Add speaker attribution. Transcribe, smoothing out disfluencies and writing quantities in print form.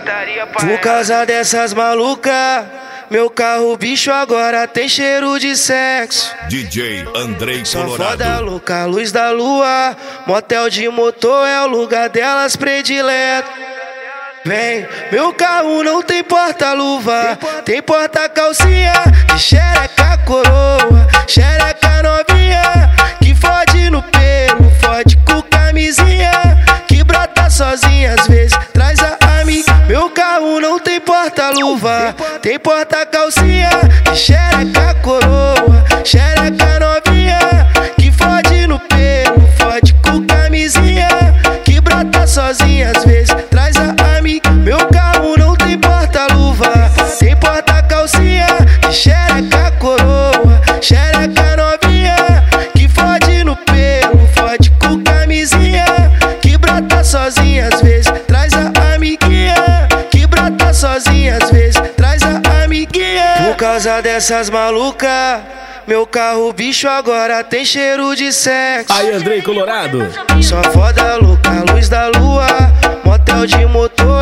Speaker 1: Por causa dessas malucas, meu carro bicho agora tem cheiro de sexo.
Speaker 2: DJ Andrei Colorado.
Speaker 1: Só foda louca, luz da lua. Motel de motor é o lugar delas predileto. Vem, meu carro não tem porta-luva, tem porta-calcinha de xereca coroa, xereca novinha, que fode no pelo, fode com camisinha, que brota sozinha às vezes, traz a amiga. Meu carro não tem porta-luva, tem porta-calcinha de xereca coroa, xereca novinha, que fode no pelo, fode com camisinha, que brota sozinha às vezes, traz a amiga. Meu carro não tem porta-luva, tem porta-calcinha de xereca coroa, xereca novinha, que fode no pelo, fode com camisinha, que brota sozinha às vezes, traz a amiguinha, que brota sozinha às vezes, traz a amiguinha. Por causa dessas malucas, meu carro bicho agora tem cheiro de sexo.
Speaker 3: Aí, Andrei Colorado.
Speaker 1: Só foda louca, luz da lua, motel de motor